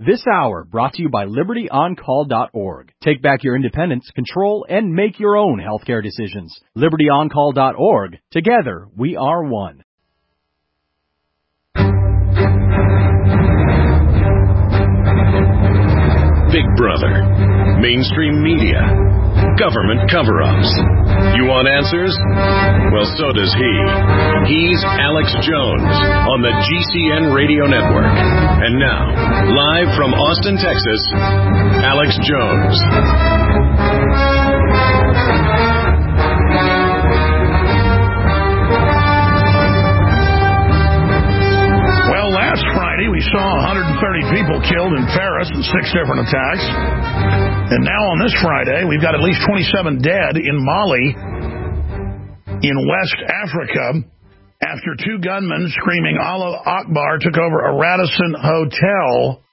This hour brought to you by LibertyOnCall.org. Take back your independence, control, and make your own healthcare decisions. LibertyOnCall.org. Together, we are one. Big Brother, mainstream media, government cover-ups. You want answers? Well, so does he. He's Alex Jones on the GCN Radio Network. And now, live from Austin, Texas, Alex Jones. Last Friday, we saw 130 people killed in Paris in 6 different attacks. And now on this Friday, we've got at least 27 dead in Mali, in West Africa, after 2 gunmen screaming Allah Akbar took over a Radisson hotel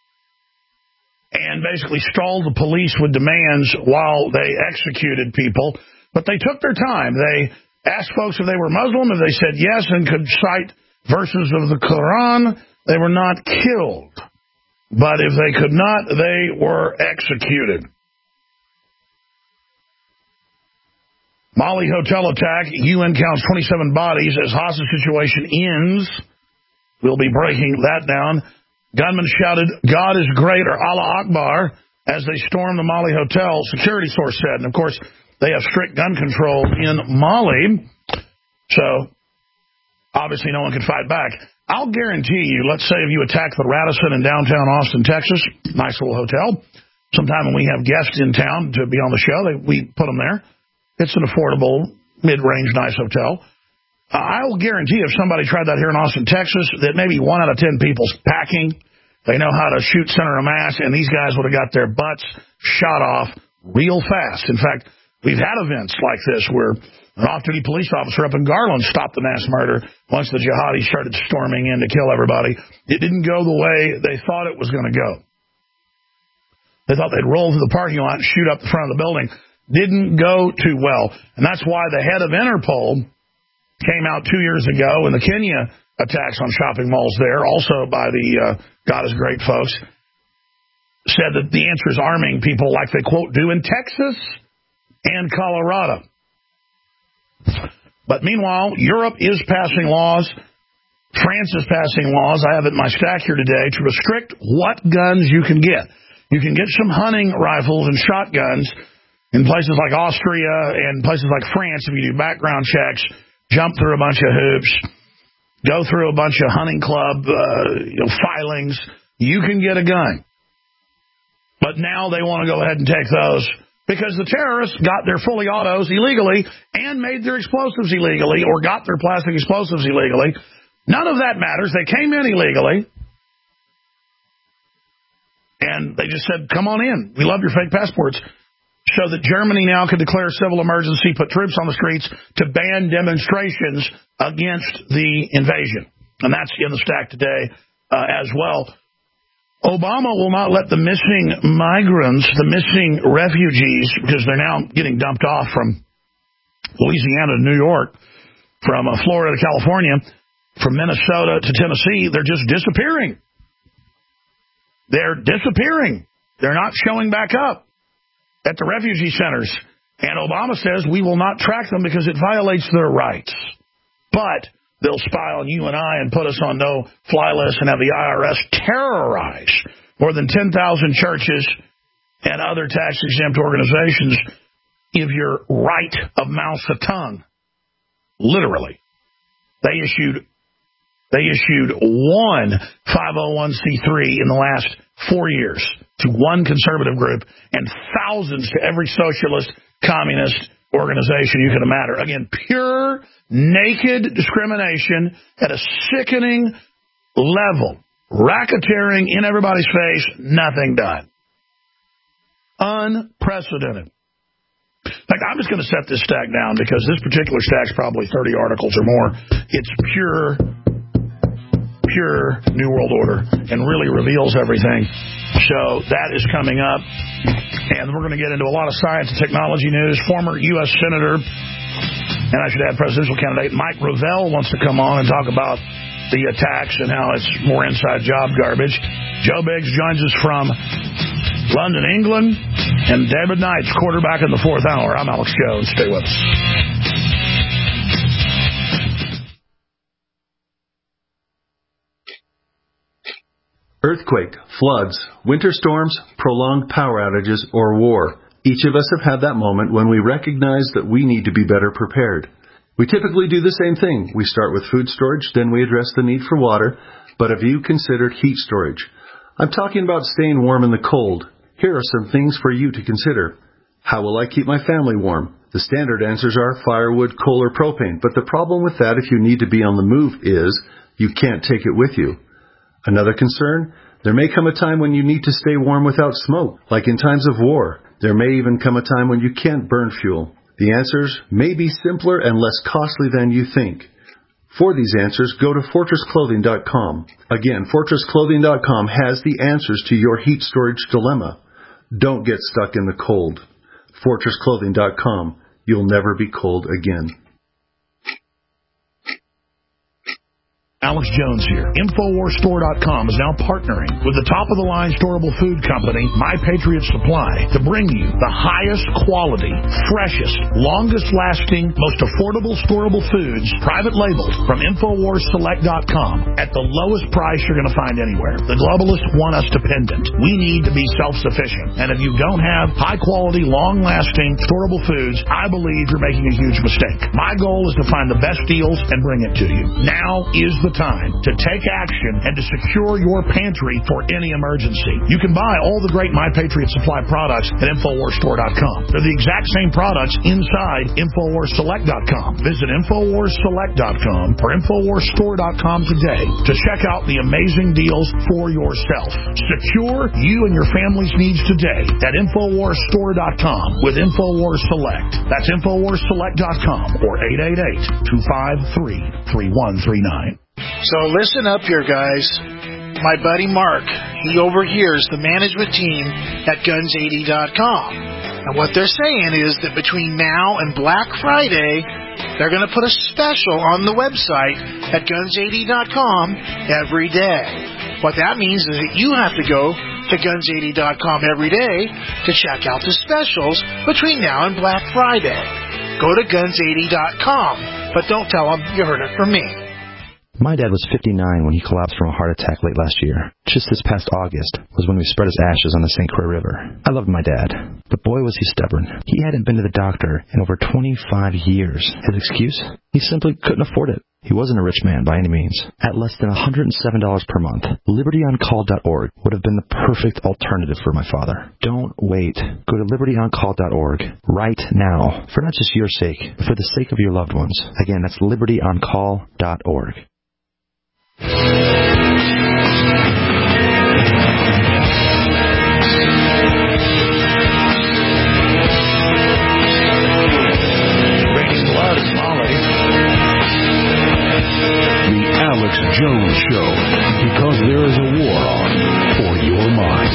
and basically stalled the police with demands while they executed people. But they took their time. They asked folks if they were Muslim, and they said yes and could cite verses of the Quran. They were not killed. But if they could not, they were executed. Mali hotel attack. UN counts 27 bodies as hostage situation ends. We'll be breaking that down. Gunmen shouted, "God is great," or Allah Akbar, as they stormed the Mali hotel, security source said. And, of course, they have strict gun control in Mali. So obviously, no one can fight back. I'll guarantee you, let's say if you attack the Radisson in downtown Austin, Texas, nice little hotel, sometime when we have guests in town to be on the show, we put them there. It's an affordable, mid-range, nice hotel. I will guarantee if somebody tried that here in Austin, Texas, that maybe 1 out of 10 people's packing. They know how to shoot center of mass, and these guys would have got their butts shot off real fast. In fact, we've had events like this where an off-duty police officer up in Garland stopped the mass murder once the jihadis started storming in to kill everybody. It didn't go the way they thought it was going to go. They thought they'd roll through the parking lot and shoot up the front of the building. Didn't go too well. And that's why the head of Interpol came out 2 years ago in the Kenya attacks on shopping malls there, also by the God is Great folks, said that the answer is arming people like they, quote, do in Texas and Colorado. But meanwhile, Europe is passing laws. France is passing laws. I have it in my stack here today to restrict what guns you can get. You can get some hunting rifles and shotguns in places like Austria and places like France if you do background checks, jump through a bunch of hoops, go through a bunch of hunting club filings. You can get a gun. But now they want to go ahead and take those, because the terrorists got their fully autos illegally and made their explosives illegally or got their plastic explosives illegally. None of that matters. They came in illegally. And they just said, come on in. We love your fake passports. So that Germany now could declare civil emergency, put troops on the streets to ban demonstrations against the invasion. And that's in the stack today as well. Obama will not let the missing migrants, the missing refugees, because they're now getting dumped off from Louisiana to New York, from Florida to California, from Minnesota to Tennessee, they're just disappearing. They're disappearing. They're not showing back up at the refugee centers. And Obama says we will not track them because it violates their rights. But they'll spy on you and I and put us on no-fly list and have the IRS terrorize more than 10,000 churches and other tax-exempt organizations if you're right of mouth to tongue. Literally. They issued one 501c3 in the last 4 years to one conservative group and thousands to every socialist, communist organization you can imagine. Again, pure, naked discrimination at a sickening level. Racketeering in everybody's face, nothing done. Unprecedented. In fact, I'm just going to set this stack down because this particular stack's probably 30 articles or more. It's pure New World Order and really reveals everything. So that is coming up. And we're going to get into a lot of science and technology news. Former U.S. Senator, and I should add presidential candidate, Mike Gravel wants to come on and talk about the attacks and how it's more inside job garbage. Joe Biggs joins us from London, England, and David Knight's quarterback in the fourth hour. I'm Alex Jones. Stay with us. Earthquake, floods, winter storms, prolonged power outages, or war. Each of us have had that moment when we recognize that we need to be better prepared. We typically do the same thing. We start with food storage, then we address the need for water. But have you considered heat storage? I'm talking about staying warm in the cold. Here are some things for you to consider. How will I keep my family warm? The standard answers are firewood, coal, or propane. But the problem with that if you need to be on the move is you can't take it with you. Another concern? There may come a time when you need to stay warm without smoke, like in times of war. There may even come a time when you can't burn fuel. The answers may be simpler and less costly than you think. For these answers, go to FortressClothing.com. Again, FortressClothing.com has the answers to your heat storage dilemma. Don't get stuck in the cold. FortressClothing.com. You'll never be cold again. Alex Jones here. InfoWarsStore.com is now partnering with the top-of-the-line storable food company, My Patriot Supply, to bring you the highest quality, freshest, longest-lasting, most affordable storable foods, private labeled, from InfoWarsSelect.com at the lowest price you're going to find anywhere. The globalists want us dependent. We need to be self-sufficient. And if you don't have high-quality, long-lasting, storable foods, I believe you're making a huge mistake. My goal is to find the best deals and bring it to you. Now is the time to take action and to secure your pantry for any emergency. You can buy all the great My Patriot Supply products at InfoWarsStore.com. They're the exact same products inside InfoWarsSelect.com. Visit InfoWarsSelect.com or InfoWarsStore.com today to check out the amazing deals for yourself. Secure you and your family's needs today at InfoWarsStore.com with InfoWars Select. That's InfoWarsSelect.com or 888-253-3139. So listen up here, guys. My buddy Mark, he overhears the management team at Guns80.com. And what they're saying is that between now and Black Friday, they're going to put a special on the website at Guns80.com every day. What that means is that you have to go to Guns80.com every day to check out the specials between now and Black Friday. Go to Guns80.com, but don't tell them you heard it from me. My dad was 59 when he collapsed from a heart attack late last year. Just this past August was when we spread his ashes on the St. Croix River. I loved my dad, but boy was he stubborn. He hadn't been to the doctor in over 25 years. His excuse? He simply couldn't afford it. He wasn't a rich man by any means. At less than $107 per month, LibertyOnCall.org would have been the perfect alternative for my father. Don't wait. Go to LibertyOnCall.org right now, for not just your sake, but for the sake of your loved ones. Again, that's LibertyOnCall.org. Breaking blood is Molly. The Alex Jones Show, because there is a war on for your mind.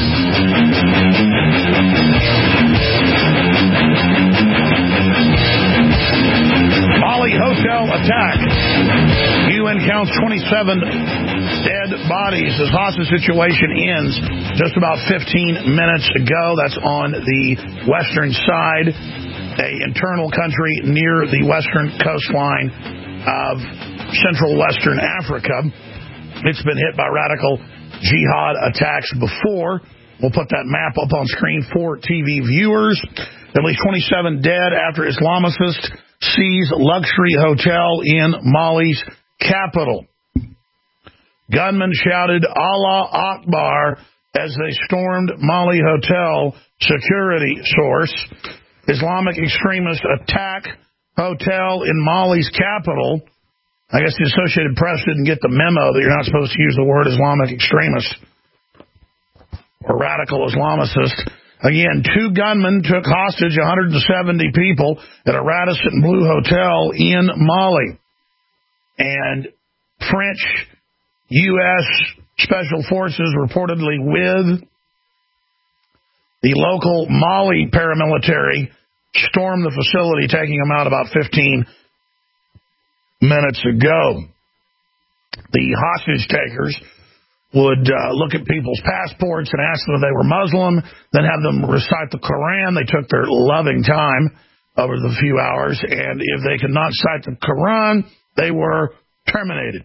Molly hotel attack. UN counts 27 dead bodies as hostage situation ends just about 15 minutes ago. That's on the western side, an internal country near the western coastline of central western Africa. It's been hit by radical jihad attacks before. We'll put that map up on screen for TV viewers. At least 27 dead after Islamists seize luxury hotel in Mali's capital. Gunmen shouted Allah Akbar as they stormed Mali hotel, security source. Islamic extremists attack hotel in Mali's capital. I guess the Associated Press didn't get the memo that you're not supposed to use the word Islamic extremist or radical Islamicist. Again, 2 gunmen took hostage 170 people at a Radisson Blu hotel in Mali. And French U.S. Special Forces reportedly with the local Mali paramilitary stormed the facility, taking them out about 15 minutes ago. The hostage takers would look at people's passports and ask them if they were Muslim, then have them recite the Quran. They took their loving time over the few hours, and if they could not cite the Quran, they were terminated.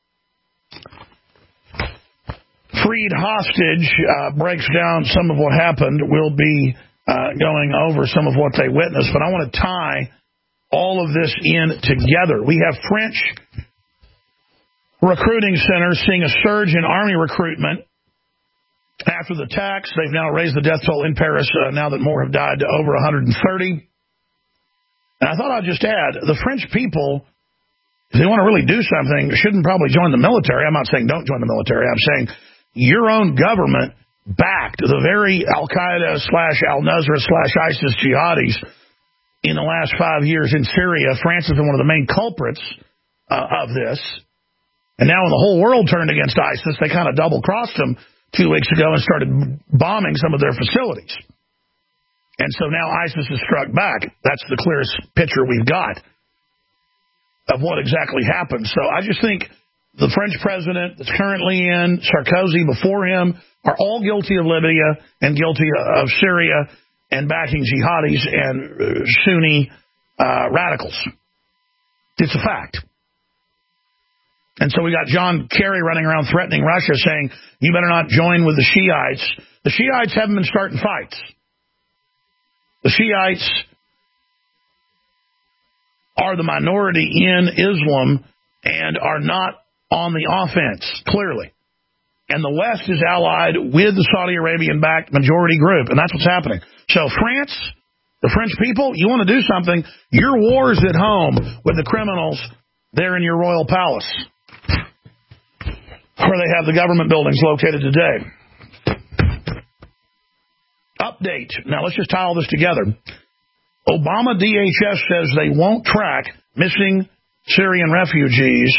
Freed hostage breaks down some of what happened. We'll be going over some of what they witnessed, but I want to tie all of this in together. We have French recruiting centers seeing a surge in Army recruitment after the attacks. They've now raised the death toll in Paris now that more have died to over 130. And I thought I'd just add, the French people, if they want to really do something, shouldn't probably join the military. I'm not saying don't join the military. I'm saying your own government backed the very Al-Qaeda / Al-Nusra / ISIS jihadis in the last 5 years in Syria. France has been one of the main culprits of this. And now when the whole world turned against ISIS, they kind of double-crossed them 2 weeks ago and started bombing some of their facilities. And so now ISIS has struck back. That's the clearest picture we've got of what exactly happened. So I just think the French president that's currently in, Sarkozy before him, are all guilty of Libya and guilty of Syria and backing jihadis and Sunni radicals. It's a fact. And so we got John Kerry running around threatening Russia, saying, you better not join with the Shiites. The Shiites haven't been starting fights. The Shiites are the minority in Islam and are not on the offense, clearly. And the West is allied with the Saudi Arabian-backed majority group, and that's what's happening. So France, the French people, you want to do something, your war's at home with the criminals there in your royal palace, where they have the government buildings located today. Update. Now, let's just tie all this together. Obama DHS says they won't track missing Syrian refugees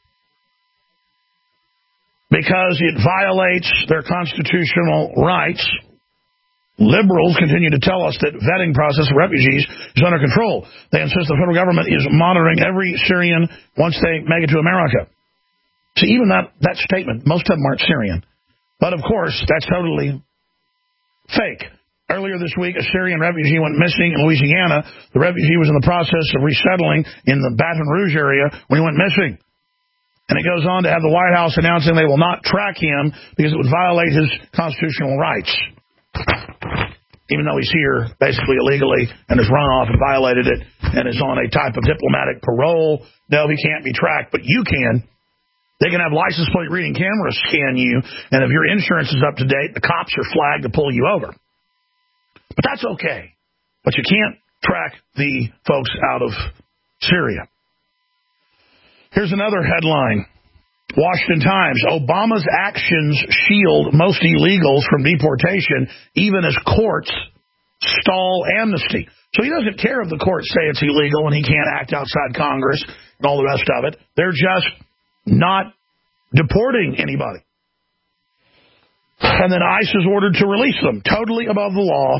because it violates their constitutional rights. Liberals continue to tell us that vetting process for refugees is under control. They insist the federal government is monitoring every Syrian once they make it to America. See, even that statement, most of them aren't Syrian. But, of course, that's totally fake. Earlier this week, a Syrian refugee went missing in Louisiana. The refugee was in the process of resettling in the Baton Rouge area when he went missing. And it goes on to have the White House announcing they will not track him because it would violate his constitutional rights. Even though he's here basically illegally and has run off and violated it and is on a type of diplomatic parole. No, he can't be tracked, but you can. They can have license plate reading cameras scan you, and if your insurance is up to date, the cops are flagged to pull you over. But that's okay. But you can't track the folks out of Syria. Here's another headline. Washington Times, Obama's actions shield most illegals from deportation, even as courts stall amnesty. So he doesn't care if the courts say it's illegal and he can't act outside Congress and all the rest of it. They're just not deporting anybody. And then ICE is ordered to release them, totally above the law.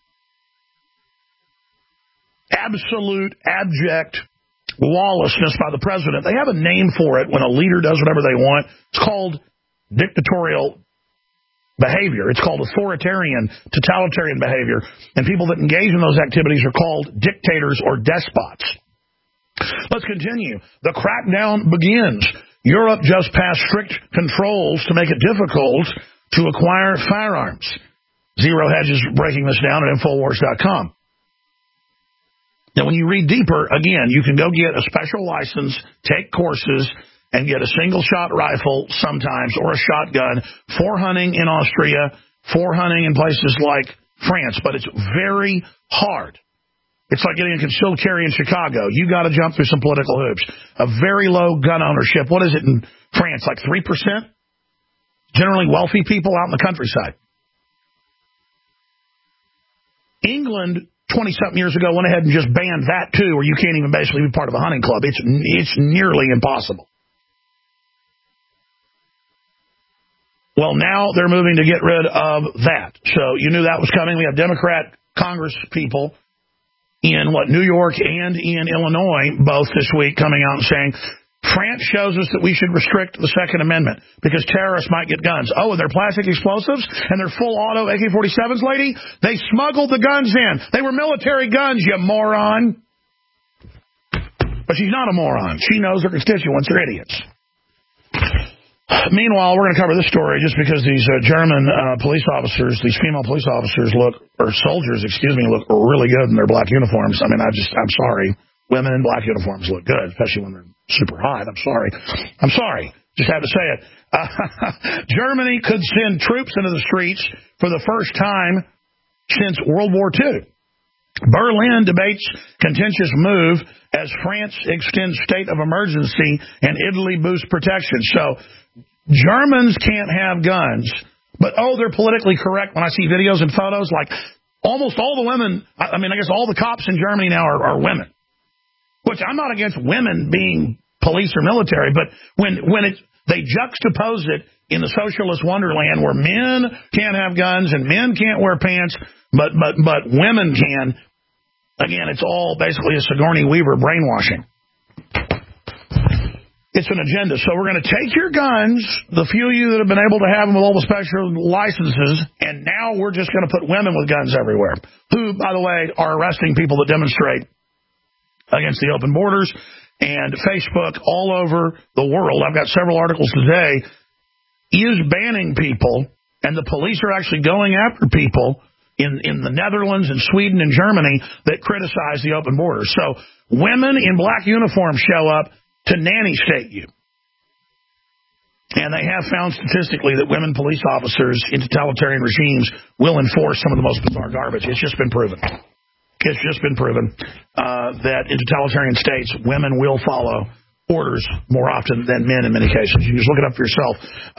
Absolute, abject lawlessness by the president. They have a name for it when a leader does whatever they want. It's called dictatorial behavior. It's called authoritarian, totalitarian behavior. And people that engage in those activities are called dictators or despots. Let's continue. The crackdown begins. Europe just passed strict controls to make it difficult to acquire firearms. Zero Hedge is breaking this down at Infowars.com. Now, when you read deeper, again, you can go get a special license, take courses, and get a single-shot rifle sometimes or a shotgun for hunting in Austria, for hunting in places like France. But it's very hard. It's like getting a concealed carry in Chicago. You got to jump through some political hoops. A very low gun ownership. What is it in France? Like 3%? Generally wealthy people out in the countryside. England 20-something years ago went ahead and just banned that, too, where you can't even basically be part of a hunting club. It's nearly impossible. Well, now they're moving to get rid of that. So you knew that was coming. We have Democrat Congress people in, New York and in Illinois, both this week, coming out and saying France shows us that we should restrict the Second Amendment because terrorists might get guns. Oh, and they're plastic explosives and they're full auto AK-47s, lady? They smuggled the guns in. They were military guns, you moron. But she's not a moron. She knows her constituents are idiots. Meanwhile, we're going to cover this story just because these German police officers, these female police officers look really good in their black uniforms. I mean, I'm sorry. Women in black uniforms look good, especially when they're super hot. I'm sorry. Just have to say it. Germany could send troops into the streets for the first time since World War II. Berlin debates contentious move as France extends state of emergency and Italy boosts protection. So Germans can't have guns, but, they're politically correct when I see videos and photos. Like almost all the women, I guess all the cops in Germany now are women, which I'm not against women being police or military, but when they juxtapose it in the socialist wonderland where men can't have guns and men can't wear pants, but women can. Again, it's all basically a Sigourney Weaver brainwashing. It's an agenda. So we're going to take your guns, the few of you that have been able to have them with all the special licenses, and now we're just going to put women with guns everywhere, who, by the way, are arresting people that demonstrate against the open borders, and Facebook all over the world. I've got several articles today, is banning people, and the police are actually going after people in the Netherlands and Sweden and Germany that criticize the open borders. So women in black uniforms show up to nanny state you. And they have found statistically that women police officers in totalitarian regimes will enforce some of the most bizarre garbage. It's just been proven. That in totalitarian states, women will follow orders more often than men in many cases. You can just look it up for yourself.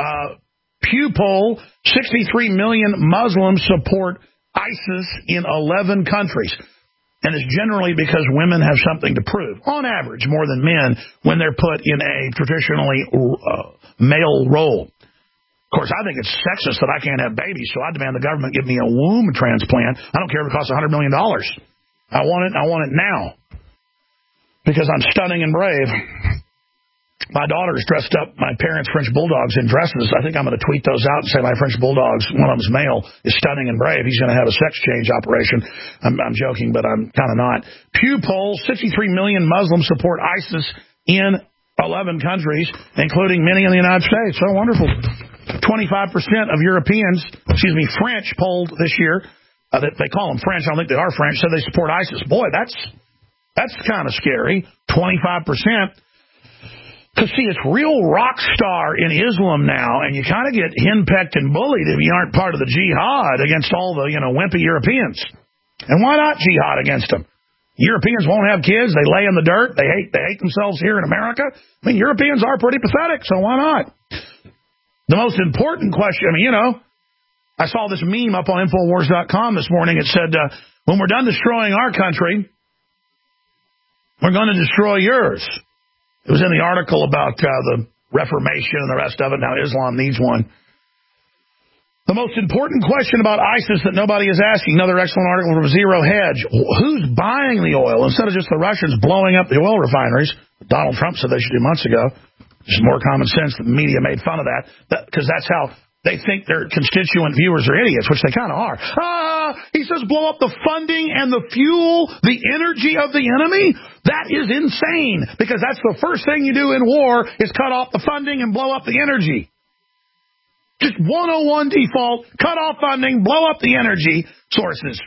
Pew poll, 63 million Muslims support ISIS in 11 countries. And it's generally because women have something to prove, on average, more than men when they're put in a traditionally male role. Of course, I think it's sexist that I can't have babies, so I demand the government give me a womb transplant. I don't care if it costs $100 million. I want it now because I'm stunning and brave. My daughter's dressed up my parents' French bulldogs in dresses. I think I'm going to tweet those out and say my French bulldogs, one of them's male, is stunning and brave. He's going to have a sex change operation. I'm joking, but I'm kind of not. Pew poll, 63 million Muslims support ISIS in 11 countries, including many in the United States. So wonderful. 25% of French polled this year. They call them French. I don't think they are French. Said they support ISIS. Boy, that's kind of scary. 25%. Because, see, it's real rock star in Islam now, and you kind of get henpecked and bullied if you aren't part of the jihad against all the, wimpy Europeans. And why not jihad against them? Europeans won't have kids. They lay in the dirt. They hate themselves here in America. I mean, Europeans are pretty pathetic, so why not? The most important question, I saw this meme up on Infowars.com this morning. It said, when we're done destroying our country, we're going to destroy yours. It was in the article about the Reformation and the rest of it, now Islam needs one. The most important question about ISIS that nobody is asking, another excellent article from Zero Hedge, who's buying the oil instead of just the Russians blowing up the oil refineries? Donald Trump said they should do months ago. There's more common sense. The media made fun of that because that's how they think their constituent viewers are idiots, which they kind of are. He says blow up the funding and the fuel, the energy of the enemy. That is insane because that's the first thing you do in war is cut off the funding and blow up the energy. Just 101 default, cut off funding, blow up the energy sources.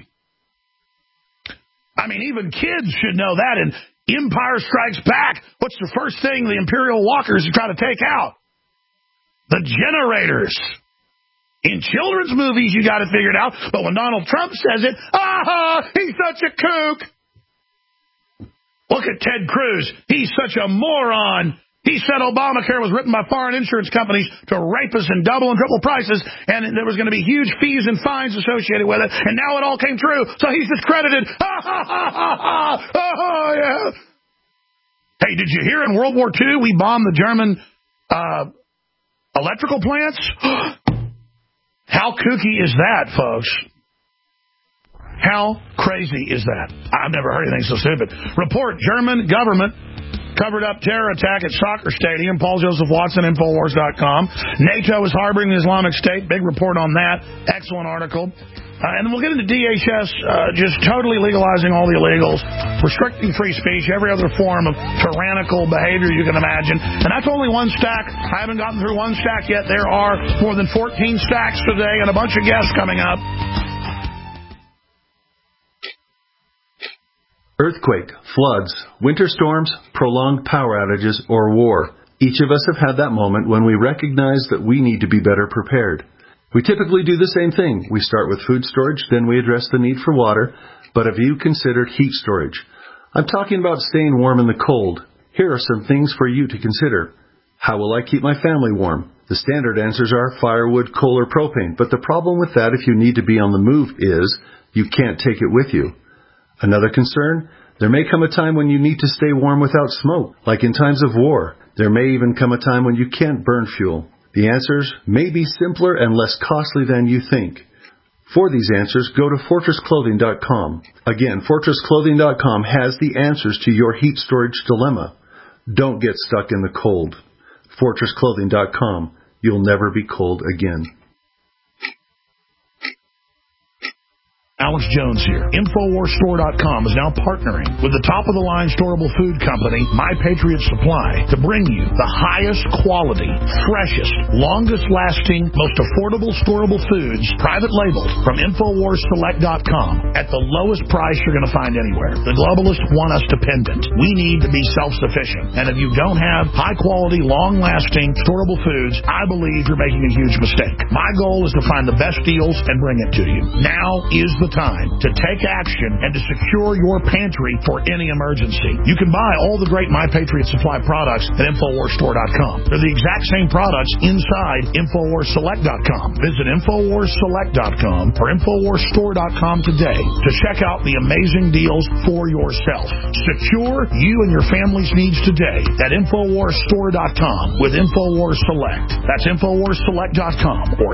I mean, even kids should know that. And Empire Strikes Back, what's the first thing the Imperial walkers try to take out? The generators. In children's movies, you got it figured out. But when Donald Trump says it, he's such a kook. Look at Ted Cruz. He's such a moron. He said Obamacare was written by foreign insurance companies to rape us and double and triple prices, and there was going to be huge fees and fines associated with it, and now it all came true, so he's discredited. Yeah. Hey, did you hear in World War II we bombed the German electrical plants? How kooky is that, folks? How crazy is that? I've never heard anything so stupid. Report, German government Covered-up terror attack at soccer stadium. Paul Joseph Watson, Infowars.com. NATO is harboring the Islamic State. Big report on that. Excellent article. And then we'll get into DHS just totally legalizing all the illegals, restricting free speech, every other form of tyrannical behavior you can imagine. And that's only one stack. I haven't gotten through one stack yet. There are more than 14 stacks today and a bunch of guests coming up. Earthquake, floods, winter storms, prolonged power outages, or war. Each of us have had that moment when we recognize that we need to be better prepared. We typically do the same thing. We start with food storage, then we address the need for water. But have you considered heat storage? I'm talking about staying warm in the cold. Here are some things for you to consider. How will I keep my family warm? The standard answers are firewood, coal, or propane. But the problem with that if you need to be on the move is you can't take it with you. Another concern, there may come a time when you need to stay warm without smoke, like in times of war. There may even come a time when you can't burn fuel. The answers may be simpler and less costly than you think. For these answers, go to FortressClothing.com. Again, FortressClothing.com has the answers to your heat storage dilemma. Don't get stuck in the cold. FortressClothing.com. You'll never be cold again. Alex Jones here. InfoWarsStore.com is now partnering with the top-of-the-line storable food company, My Patriot Supply, to bring you the highest quality, freshest, longest-lasting, most affordable storable foods, private labeled, from InfoWarsSelect.com at the lowest price you're going to find anywhere. The globalists want us dependent. We need to be self-sufficient. And if you don't have high-quality, long-lasting, storable foods, I believe you're making a huge mistake. My goal is to find the best deals and bring it to you. Now is the time to take action and to secure your pantry for any emergency. You can buy all the great My Patriot Supply products at InfoWarsStore.com. They're the exact same products inside InfoWarsSelect.com. Visit InfoWarsSelect.com or InfoWarsStore.com today to check out the amazing deals for yourself. Secure you and your family's needs today at InfoWarsStore.com with InfoWars Select. That's InfoWarsSelect.com or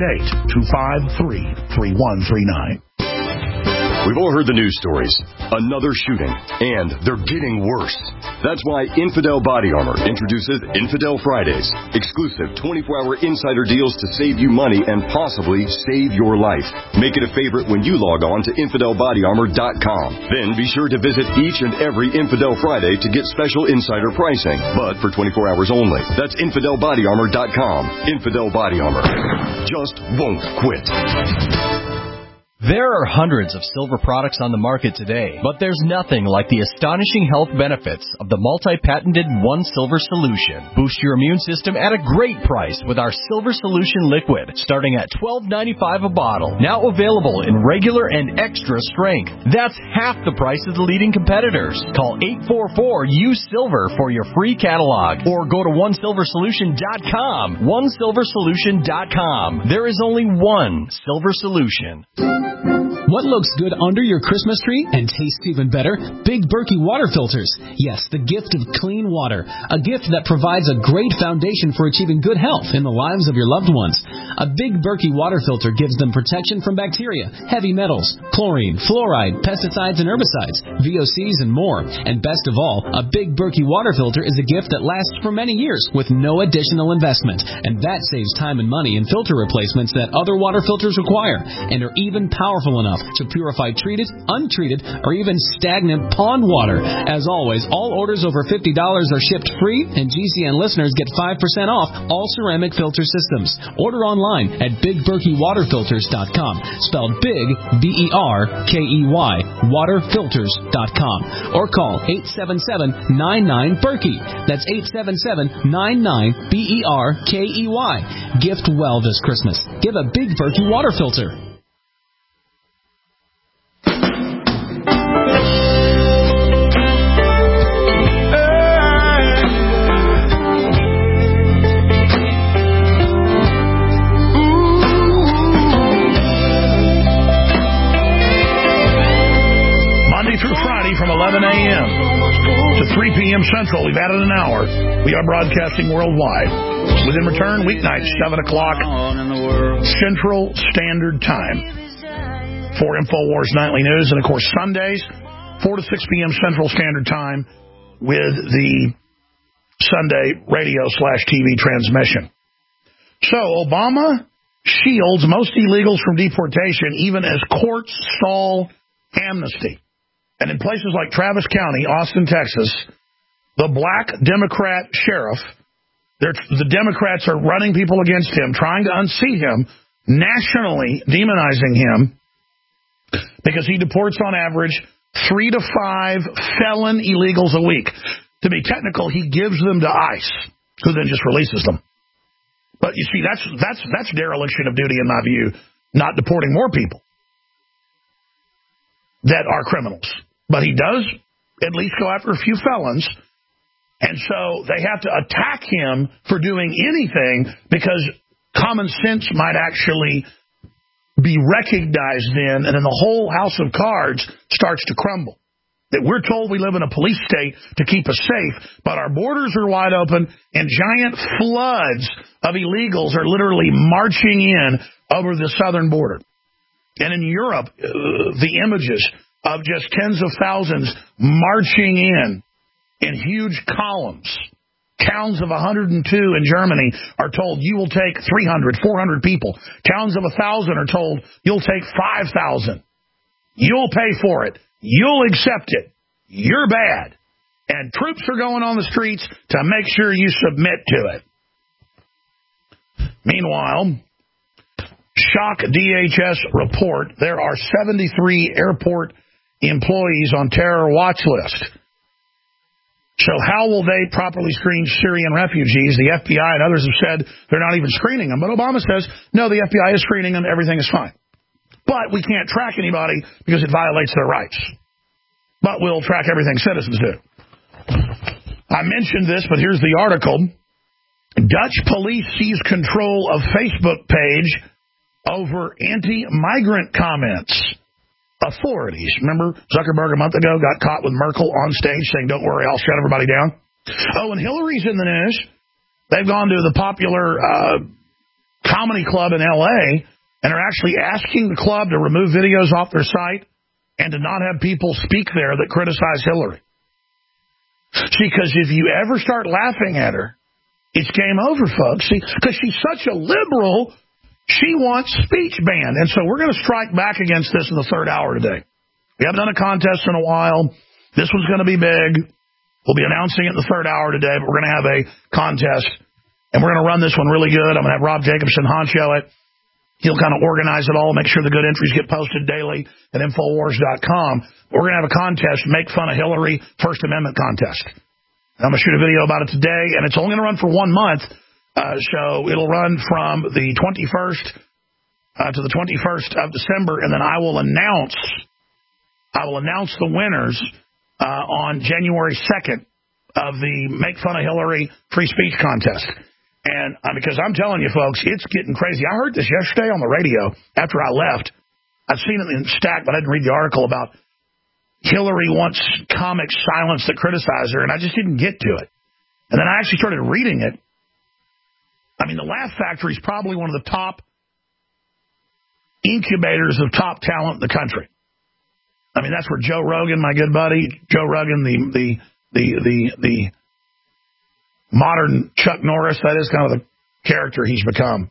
888-253-3139. We've all heard the news stories. Another shooting, and they're getting worse. That's why Infidel Body Armor introduces Infidel Fridays, exclusive 24-hour insider deals to save you money and possibly save your life. Make it a favorite when you log on to InfidelBodyArmor.com. Then be sure to visit each and every Infidel Friday to get special insider pricing, but for 24 hours only. That's InfidelBodyArmor.com. Infidel Body Armor just won't quit. There are hundreds of silver products on the market today, but there's nothing like the astonishing health benefits of the multi-patented One Silver Solution. Boost your immune system at a great price with our Silver Solution Liquid, starting at $12.95 a bottle. Now available in regular and extra strength. That's half the price of the leading competitors. Call 844-U-SILVER for your free catalog, or go to OneSilverSolution.com. OneSilverSolution.com. There is only one Silver Solution. What looks good under your Christmas tree and tastes even better? Big Berkey water filters. Yes, the gift of clean water. A gift that provides a great foundation for achieving good health in the lives of your loved ones. A Big Berkey water filter gives them protection from bacteria, heavy metals, chlorine, fluoride, pesticides and herbicides, VOCs and more. And best of all, a Big Berkey water filter is a gift that lasts for many years with no additional investment. And that saves time and money in filter replacements that other water filters require and are even powerful enough to purify treated, untreated, or even stagnant pond water. As always, all orders over $50 are shipped free, and GCN listeners get 5% off all ceramic filter systems. Order online at BigBerkeyWaterFilters.com, spelled Big, B-E-R-K-E-Y, waterfilters.com, or call 877-99-BERKEY. That's 877-99-BERKEY. Gift well this Christmas. Give a Big Berkey water filter. From 11 a.m. to 3 p.m. Central, we've added an hour. We are broadcasting worldwide. Within return, weeknights, 7 o'clock Central Standard Time for InfoWars Nightly News. And, of course, Sundays, 4 to 6 p.m. Central Standard Time with the Sunday radio/TV transmission. So Obama shields most illegals from deportation even as courts stall amnesty. And in places like Travis County, Austin, Texas, the black Democrat sheriff, the Democrats are running people against him, trying to unseat him, nationally demonizing him because he deports on average 3 to 5 felon illegals a week. To be technical, he gives them to ICE, who then just releases them. But you see, that's dereliction of duty in my view, not deporting more people that are criminals. But he does at least go after a few felons, and so they have to attack him for doing anything because common sense might actually be recognized then, and then the whole house of cards starts to crumble. That we're told we live in a police state to keep us safe, but our borders are wide open and giant floods of illegals are literally marching in over the southern border. And in Europe, the images of just tens of thousands marching in huge columns. Towns of 102 in Germany are told you will take 300, 400 people. Towns of 1,000 are told you'll take 5,000. You'll pay for it. You'll accept it. You're bad. And troops are going on the streets to make sure you submit to it. Meanwhile, shock DHS report, there are 73 airport employees on terror watch list. So how will they properly screen Syrian refugees? The FBI and others have said they're not even screening them. But Obama says, no, the FBI is screening them. Everything is fine. But we can't track anybody because it violates their rights. But we'll track everything citizens do. I mentioned this, but here's the article. Dutch police seize control of Facebook page over anti-migrant comments. Authorities. Remember, Zuckerberg a month ago got caught with Merkel on stage saying, don't worry, I'll shut everybody down. Oh, and Hillary's in the news. They've gone to the popular comedy club in L.A., and are actually asking the club to remove videos off their site and to not have people speak there that criticize Hillary. See, because if you ever start laughing at her, it's game over, folks. See, because she's such a liberal, she wants speech banned. And so we're going to strike back against this in the third hour today. We haven't done a contest in a while. This one's going to be big. We'll be announcing it in the third hour today, but we're going to have a contest. And we're going to run this one really good. I'm going to have Rob Jacobson honcho it. He'll kind of organize it all, make sure the good entries get posted daily at Infowars.com. We're going to have a contest, make fun of Hillary, First Amendment contest. I'm going to shoot a video about it today, and it's only going to run for 1 month. So it'll run from the 21st to the 21st of December, and then I will announce the winners on January 2nd of the Make Fun of Hillary Free Speech Contest. And because I'm telling you, folks, it's getting crazy. I heard this yesterday on the radio after I left. I'd seen it in Stack, but I didn't read the article about Hillary wants comics silence that criticize her, and I just didn't get to it. And then I actually started reading it. I mean, the Laugh Factory is probably one of the top incubators of top talent in the country. I mean, that's where Joe Rogan, my good buddy, Joe Rogan, the modern Chuck Norris, that is kind of the character he's become.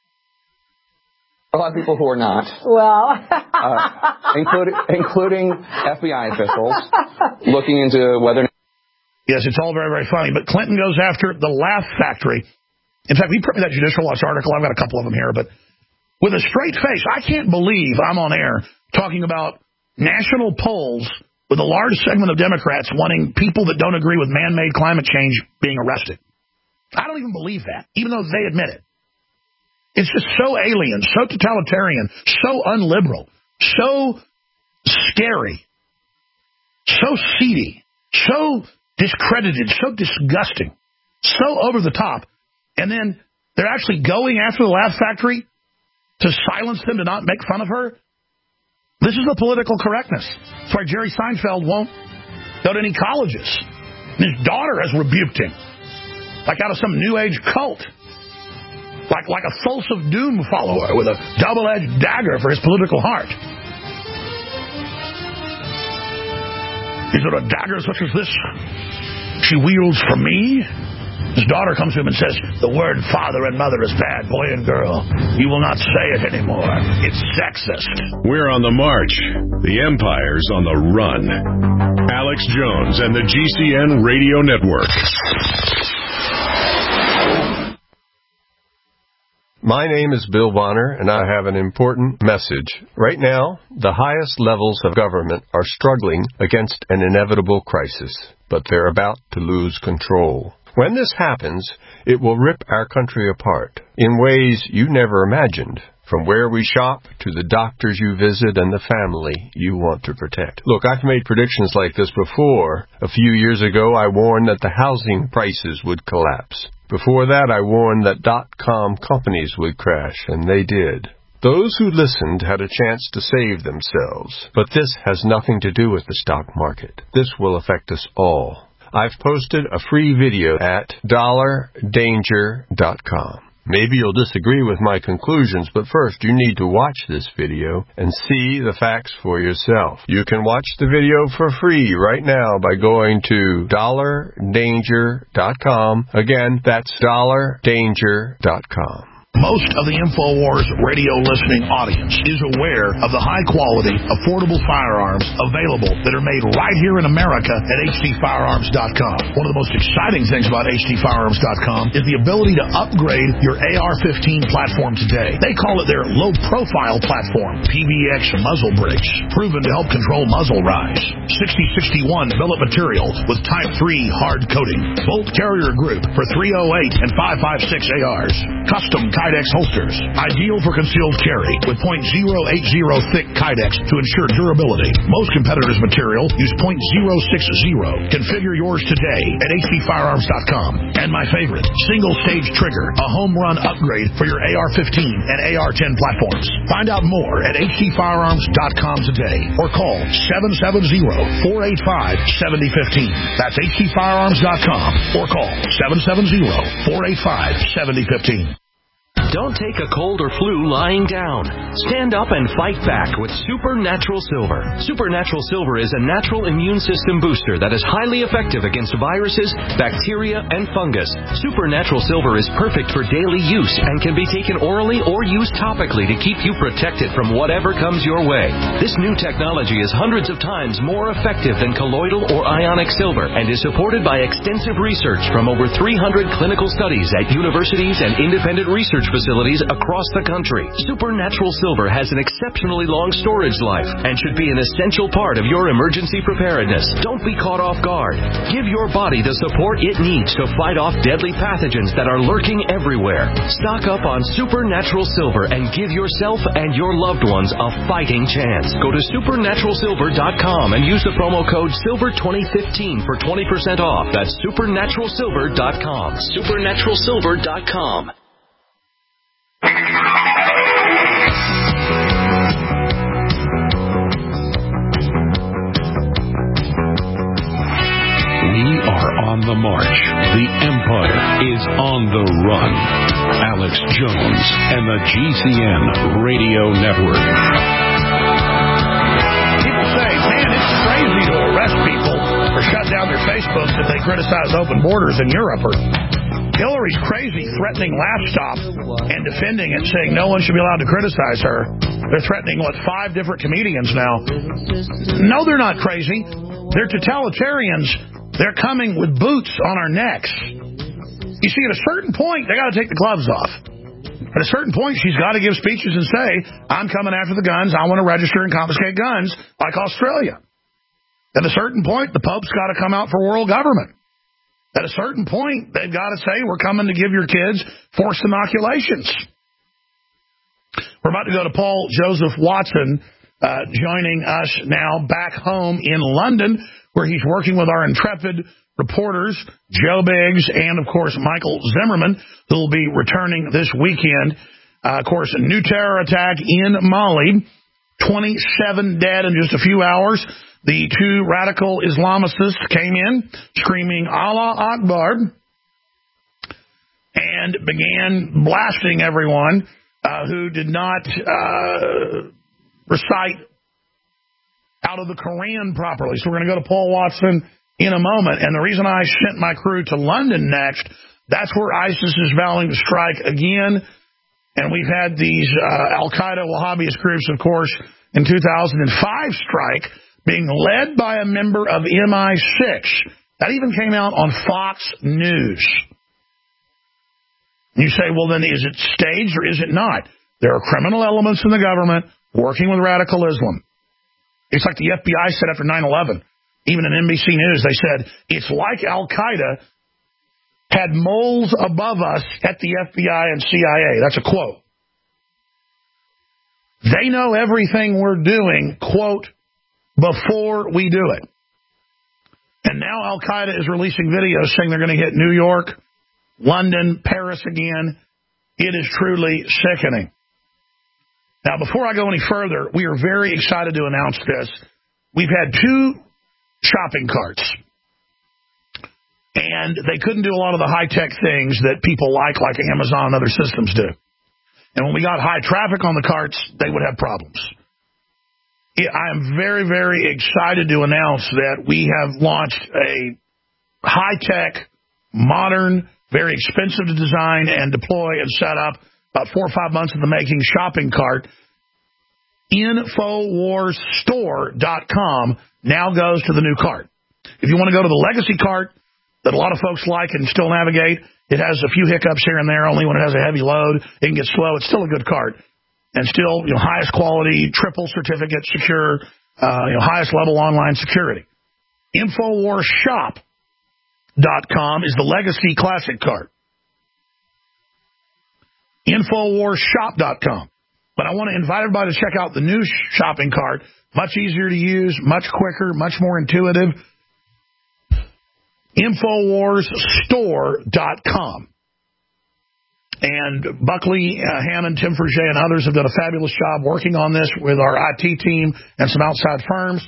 A lot of people who are not. Well. including FBI officials looking into whether... Yes, it's all very, very funny. But Clinton goes after the Laugh Factory. In fact, we put me that Judicial Watch article. I've got a couple of them here. But with a straight face, I can't believe I'm on air talking about national polls with a large segment of Democrats wanting people that don't agree with man-made climate change being arrested. I don't even believe that, even though they admit it. It's just so alien, so totalitarian, so unliberal, so scary, so seedy, so discredited, so disgusting, so over the top. And then they're actually going after the Laugh Factory to silence them, to not make fun of her. This is the political correctness. That's why Jerry Seinfeld won't go to any colleges. And his daughter has rebuked him, like out of some New Age cult, like a Thulse of Doom follower with a double-edged dagger for his political heart. Is it a dagger such as this she wields for me. His daughter comes to him and says, the word father and mother is bad, boy and girl. You will not say it anymore. It's sexist. We're on the march. The empire's on the run. Alex Jones and the GCN Radio Network. My name is Bill Bonner, and I have an important message. Right now, the highest levels of government are struggling against an inevitable crisis, but they're about to lose control. When this happens, it will rip our country apart in ways you never imagined, from where we shop to the doctors you visit and the family you want to protect. Look, I've made predictions like this before. A few years ago, I warned that the housing prices would collapse. Before that, I warned that .com companies would crash, and they did. Those who listened had a chance to save themselves, but this has nothing to do with the stock market. This will affect us all. I've posted a free video at $danger.com. Maybe you'll disagree with my conclusions, but first you need to watch this video and see the facts for yourself. You can watch the video for free right now by going to $danger.com. Again, that's $danger.com. Most of the InfoWars radio listening audience is aware of the high-quality, affordable firearms available that are made right here in America at hdfirearms.com. One of the most exciting things about hdfirearms.com is the ability to upgrade your AR-15 platform today. They call it their low-profile platform, PVX muzzle brakes, proven to help control muzzle rise. 6061 billet material with Type 3 hard coating. Bolt carrier group for 308 and 556 ARs. Custom Kydex holsters, ideal for concealed carry, with .080 thick Kydex to ensure durability. Most competitors' material use .060. Configure yours today at hdfirearms.com. And my favorite, single-stage trigger, a home run upgrade for your AR-15 and AR-10 platforms. Find out more at hdfirearms.com today, or call 770-485-7015. That's hdfirearms.com, or call 770-485-7015. Don't take a cold or flu lying down. Stand up and fight back with Supernatural Silver. Supernatural Silver is a natural immune system booster that is highly effective against viruses, bacteria, and fungus. Supernatural Silver is perfect for daily use and can be taken orally or used topically to keep you protected from whatever comes your way. This new technology is hundreds of times more effective than colloidal or ionic silver and is supported by extensive research from over 300 clinical studies at universities and independent research facilities across the country. Supernatural Silver has an exceptionally long storage life and should be an essential part of your emergency preparedness. Don't be caught off guard. Give your body the support it needs to fight off deadly pathogens that are lurking everywhere. Stock up on Supernatural Silver and give yourself and your loved ones a fighting chance. Go to supernaturalsilver.com and use the promo code SILVER2015 for 20% off. That's supernaturalsilver.com. Supernaturalsilver.com. We are on the march. The Empire is on the run. Alex Jones and the GCN Radio Network. People say, man, it's crazy to arrest people or shut down their Facebooks if they criticize open borders in Europe, or Hillary's crazy, threatening Lapstop and defending it, saying no one should be allowed to criticize her. They're threatening, 5 different comedians now. No, they're not crazy. They're totalitarians. They're coming with boots on our necks. You see, at a certain point, they got to take the gloves off. At a certain point, she's got to give speeches and say, I'm coming after the guns. I want to register and confiscate guns like Australia. At a certain point, the Pope's got to come out for world government. At a certain point, they've got to say, we're coming to give your kids forced inoculations. We're about to go to Paul Joseph Watson, joining us now back home in London, where he's working with our intrepid reporters, Joe Biggs and, of course, Michael Zimmerman, who will be returning this weekend. Of course, a new terror attack in Mali, 27 dead in just a few hours. The 2 radical Islamists came in screaming Allah Akbar and began blasting everyone who did not recite out of the Quran properly. So we're going to go to Paul Watson in a moment. And the reason I sent my crew to London next, that's where ISIS is vowing to strike again. And we've had these al-Qaeda Wahhabist groups, of course, in 2005 strike being led by a member of MI6. That even came out on Fox News. You say, well, then is it staged or is it not? There are criminal elements in the government working with radical Islam. It's like the FBI said after 9/11. Even in NBC News, they said, it's like Al-Qaeda had moles above us at the FBI and CIA. That's a quote. They know everything we're doing, quote, before we do it. And now Al-Qaeda is releasing videos saying they're going to hit New York, London, Paris again. It is truly sickening. Now, before I go any further, we are very excited to announce this. We've had 2 shopping carts, and they couldn't do a lot of the high-tech things that people like Amazon and other systems do. And when we got high traffic on the carts, they would have problems. I am very, very excited to announce that we have launched a high-tech, modern, very expensive to design and deploy and set up, about 4 or 5 months in the making, shopping cart. InfoWarsStore.com now goes to the new cart. If you want to go to the legacy cart that a lot of folks like and still navigate, it has a few hiccups here and there, only when it has a heavy load. It can get slow. It's still a good cart. And still, highest quality, triple certificate, secure, highest level online security. InfoWarsShop.com is the legacy classic cart. InfoWarsShop.com. But I want to invite everybody to check out the new shopping cart. Much easier to use, much quicker, much more intuitive. InfoWarsStore.com. And Buckley, Hammond, Tim Forget, and others have done a fabulous job working on this with our IT team and some outside firms.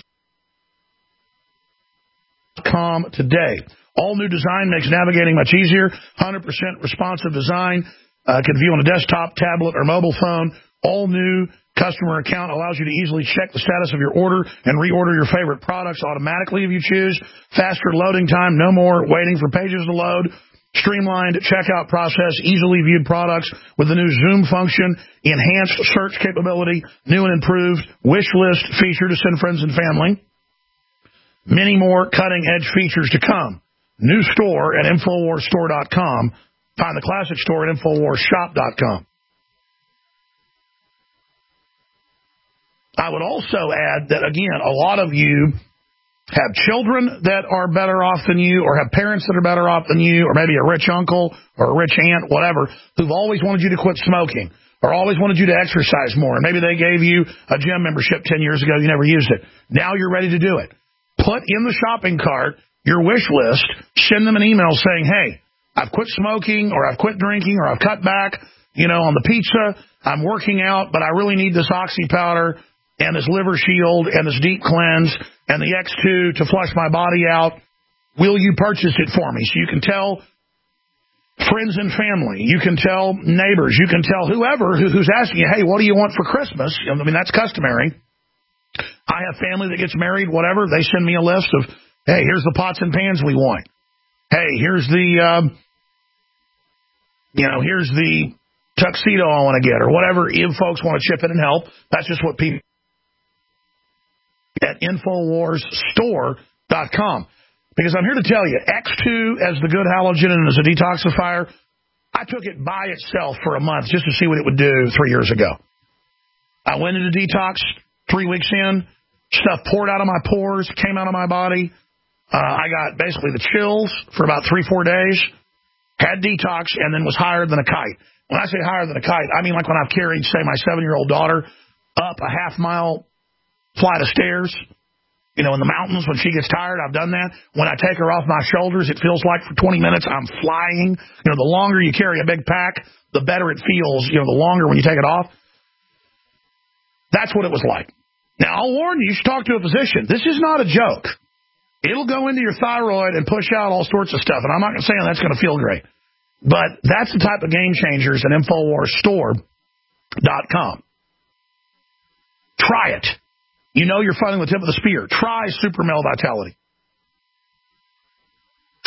Today. All new design makes navigating much easier. 100% responsive design. Can view on a desktop, tablet, or mobile phone. All new customer account allows you to easily check the status of your order and reorder your favorite products automatically if you choose. Faster loading time, no more waiting for pages to load. Streamlined checkout process, easily viewed products with the new Zoom function, enhanced search capability, new and improved wish list feature to send friends and family. Many more cutting-edge features to come. New store at InfoWarsStore.com. Find the classic store at InfoWarsShop.com. I would also add that, again, a lot of you have children that are better off than you, or have parents that are better off than you, or maybe a rich uncle or a rich aunt, whatever, who've always wanted you to quit smoking or always wanted you to exercise more. And maybe they gave you a gym membership 10 years ago. You never used it. Now you're ready to do it. Put in the shopping cart your wish list. Send them an email saying, hey, I've quit smoking, or I've quit drinking, or I've cut back, on the pizza. I'm working out, but I really need this Oxy powder and this Liver Shield and this Deep Cleanse and the X2 to flush my body out. Will you purchase it for me? So you can tell friends and family. You can tell neighbors. You can tell whoever who's asking you, hey, what do you want for Christmas? That's customary. I have family that gets married, whatever. They send me a list of, hey, here's the pots and pans we want. Hey, here's the, here's the tuxedo I want to get, or whatever. If folks want to chip in and help, that's just what people at InfoWarsStore.com. Because I'm here to tell you, X2 as the good halogen and as a detoxifier, I took it by itself for a month just to see what it would do 3 years ago. I went into detox 3 weeks in. Stuff poured out of my pores, came out of my body. I got basically the chills for about 3-4 days, had detox, and then was higher than a kite. When I say higher than a kite, I mean like when I've carried, say, my 7-year-old daughter up a half-mile flight of stairs, in the mountains when she gets tired. I've done that. When I take her off my shoulders, it feels like for 20 minutes I'm flying. The longer you carry a big pack, the better it feels, the longer when you take it off. That's what it was like. Now, I'll warn you, you should talk to a physician. This is not a joke. It'll go into your thyroid and push out all sorts of stuff, and I'm not saying that's going to feel great. But that's the type of game changers at InfoWarsStore.com. Try it. You're fighting the tip of the spear. Try Super Male Vitality.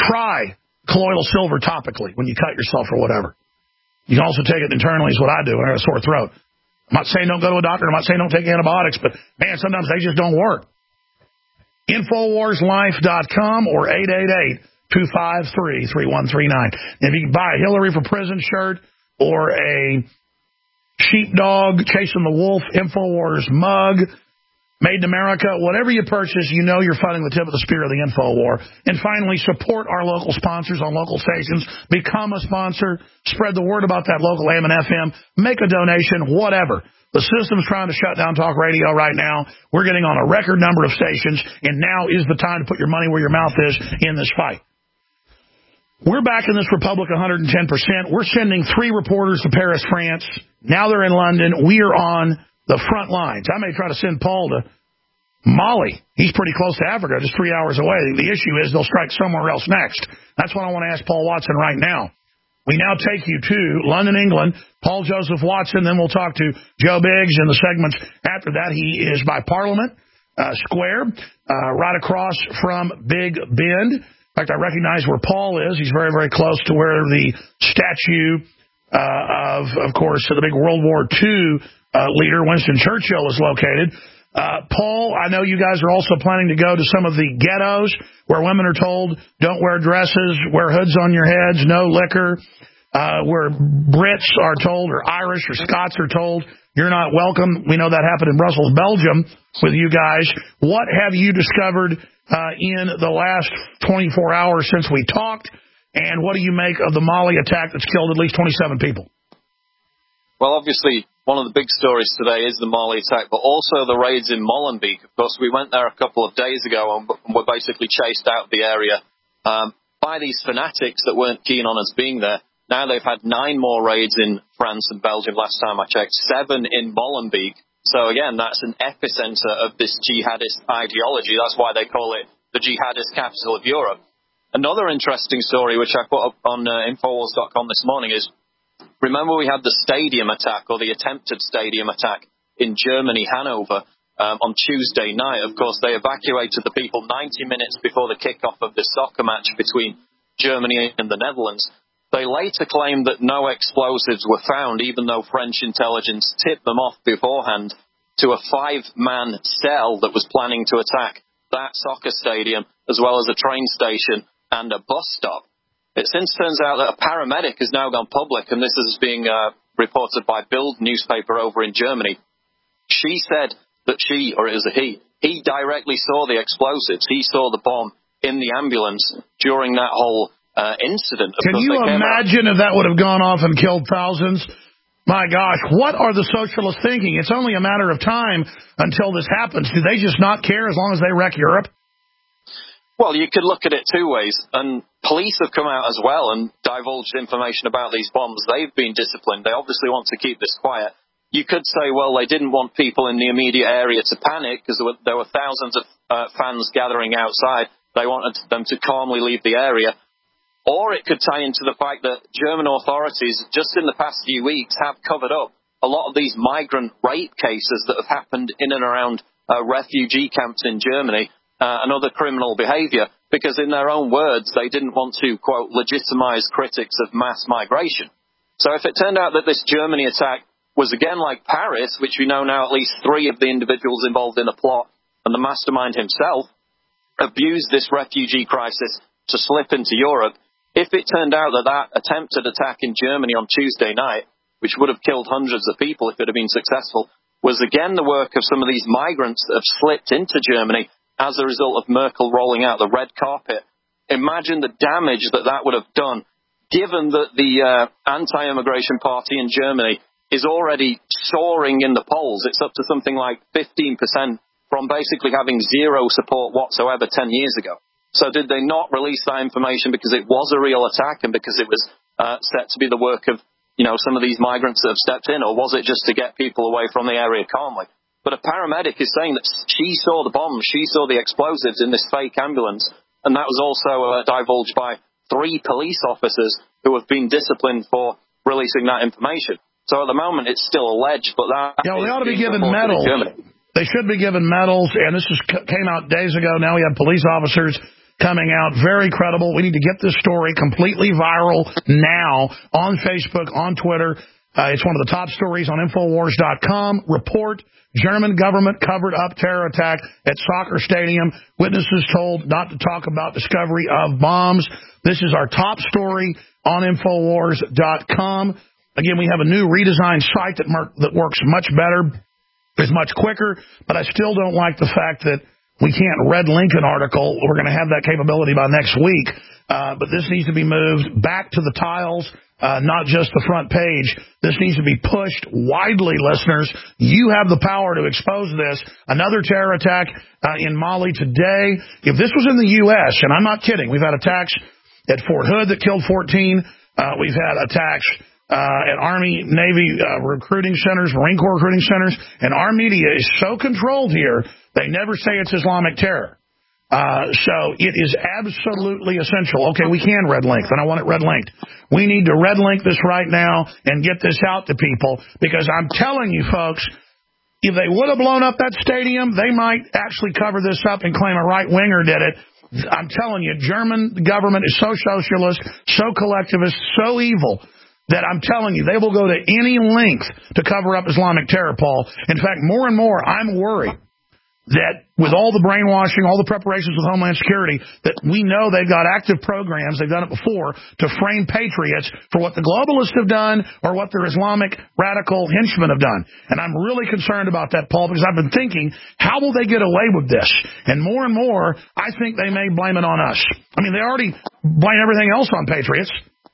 try colloidal silver topically when you cut yourself or whatever. You can also take it internally is what I do when I have a sore throat. I'm not saying don't go to a doctor. I'm not saying don't take antibiotics, but, man, sometimes they just don't work. InfoWarsLife.com or 888-253-3139. If you buy a Hillary for Prison shirt or a Sheepdog Chasing the Wolf InfoWars mug, Made in America, whatever you purchase, you know you're funding the tip of the spear of the InfoWar. And finally, support our local sponsors on local stations. Become a sponsor. Spread the word about that local AM and FM. Make a donation, whatever. The system's trying to shut down talk radio right now. We're getting on a record number of stations, and now is the time to put your money where your mouth is in this fight. We're back in this Republic 110%. We're sending 3 reporters to Paris, France. Now they're in London. We are on the front lines. I may try to send Paul to Mali. He's pretty close to Africa, just 3 hours away. The issue is they'll strike somewhere else next. That's what I want to ask Paul Watson right now. We now take you to London, England. Paul Joseph Watson, then we'll talk to Joe Biggs in the segments after that. He is by Parliament Square, right across from Big Bend. In fact, I recognize where Paul is. He's very, very close to where the statue of course, the big World War II leader, Winston Churchill, is located. Paul, I know you guys are also planning to go to some of the ghettos where women are told, don't wear dresses, wear hoods on your heads, no liquor, where Brits are told, or Irish or Scots are told, you're not welcome. We know that happened in Brussels, Belgium, with you guys. What have you discovered in the last 24 hours since we talked, and what do you make of the Mali attack that's killed at least 27 people? Well, obviously, one of the big stories today is the Mali attack, but also the raids in Molenbeek. Of course, we went there a couple of days ago and were basically chased out of the area by these fanatics that weren't keen on us being there. Now they've had 9 more raids in France and Belgium last time I checked, 7 in Molenbeek. So, again, that's an epicenter of this jihadist ideology. That's why they call it the jihadist capital of Europe. Another interesting story, which I put up on Infowars.com this morning, is remember we had the stadium attack, or the attempted stadium attack in Germany, Hanover, on Tuesday night. Of course, they evacuated the people 90 minutes before the kickoff of the soccer match between Germany and the Netherlands. They later claimed that no explosives were found, even though French intelligence tipped them off beforehand to a 5-man cell that was planning to attack that soccer stadium, as well as a train station and a bus stop. It since turns out that a paramedic has now gone public, and this is being reported by Bild newspaper over in Germany. She said that she, or it was a he directly saw the explosives. He saw the bomb in the ambulance during that whole incident. Can you imagine if that would have gone off and killed thousands? My gosh, what are the socialists thinking? It's only a matter of time until this happens. Do they just not care as long as they wreck Europe? Well, you could look at it 2 ways, and police have come out as well and divulged information about these bombs. They've been disciplined. They obviously want to keep this quiet. You could say, well, they didn't want people in the immediate area to panic because there were thousands of fans gathering outside. They wanted them to calmly leave the area. Or it could tie into the fact that German authorities, just in the past few weeks, have covered up a lot of these migrant rape cases that have happened in and around refugee camps in Germany and other criminal behavior, because in their own words, they didn't want to, quote, legitimize critics of mass migration. So if it turned out that this Germany attack was again like Paris, which we know now at least 3 of the individuals involved in the plot and the mastermind himself abused this refugee crisis to slip into Europe, if it turned out that that attempted attack in Germany on Tuesday night, which would have killed hundreds of people if it had been successful, was again the work of some of these migrants that have slipped into Germany as a result of Merkel rolling out the red carpet, imagine the damage that that would have done, given that the anti-immigration party in Germany is already soaring in the polls. It's up to something like 15% from basically having 0 support whatsoever 10 years ago. So did they not release that information because it was a real attack and because it was set to be the work of, some of these migrants that have stepped in, or was it just to get people away from the area calmly? But a paramedic is saying that she saw the bombs, she saw the explosives in this fake ambulance, and that was also divulged by 3 police officers who have been disciplined for releasing that information. So at the moment it's still alleged, but that... they ought to be given medals. They should be given medals, and this came out days ago. Now we have police officers coming out. Very credible. We need to get this story completely viral now on Facebook, on Twitter. It's one of the top stories on Infowars.com. Report, German government covered up terror attack at soccer stadium. Witnesses told not to talk about discovery of bombs. This is our top story on Infowars.com. Again, we have a new redesigned site that works much better, is much quicker, but I still don't like the fact that we can't red link an article. We're going to have that capability by next week, but this needs to be moved back to the tiles, not just the front page. This needs to be pushed widely, listeners. You have the power to expose this. Another terror attack in Mali today. If this was in the U.S., and I'm not kidding, we've had attacks at Fort Hood that killed 14. We've had attacks at Army, Navy recruiting centers, Marine Corps recruiting centers, and our media is so controlled here, they never say it's Islamic terror. So it is absolutely essential. Okay, we can red link, and I want it red linked. We need to red link this right now and get this out to people, because I'm telling you, folks, if they would have blown up that stadium, they might actually cover this up and claim a right-winger did it. I'm telling you, German government is so socialist, so collectivist, so evil, that I'm telling you, they will go to any length to cover up Islamic terror, Paul. In fact, more and more, I'm worried that with all the brainwashing, all the preparations with Homeland Security, that we know they've got active programs, they've done it before, to frame patriots for what the globalists have done or what their Islamic radical henchmen have done. And I'm really concerned about that, Paul, because I've been thinking, how will they get away with this? And more, I think they may blame it on us. I mean, they already blame everything else on patriots.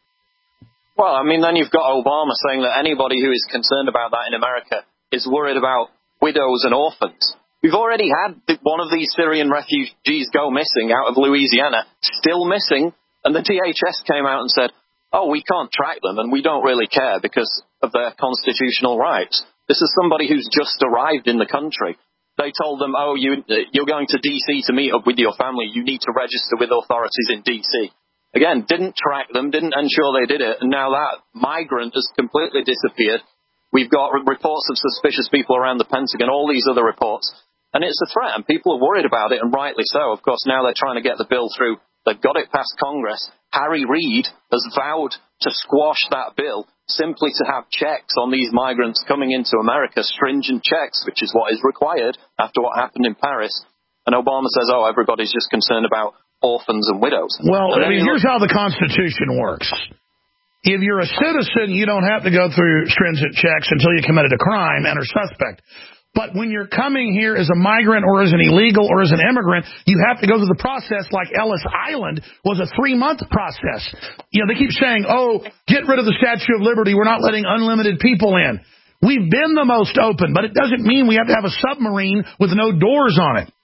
Well, I mean, then you've got Obama saying that anybody who is concerned about that in America is worried about widows and orphans. We've already had one of these Syrian refugees go missing out of Louisiana, still missing, and the DHS came out and said, oh, we can't track them and we don't really care because of their constitutional rights. This is somebody who's just arrived in the country. They told them, oh, you're going to D.C. to meet up with your family. You need to register with authorities in D.C. Again, didn't track them, didn't ensure they did it, and now that migrant has completely disappeared. We've got reports of suspicious people around the Pentagon, all these other reports. And it's a threat, and people are worried about it, and rightly so. Of course, now they're trying to get the bill through. They've got it past Congress. Harry Reid has vowed to squash that bill simply to have checks on these migrants coming into America, stringent checks, which is what is required after what happened in Paris. And Obama says, oh, everybody's just concerned about orphans and widows. Well, I mean, here's how the Constitution works. If you're a citizen, you don't have to go through stringent checks until you committed a crime and are suspect. But when you're coming here as a migrant or as an illegal or as an immigrant, you have to go through the process like Ellis Island was a 3-month process. You know, they keep saying, oh, get rid of the Statue of Liberty. We're not letting unlimited people in. We've been the most open, but it doesn't mean we have to have a submarine with no doors on it.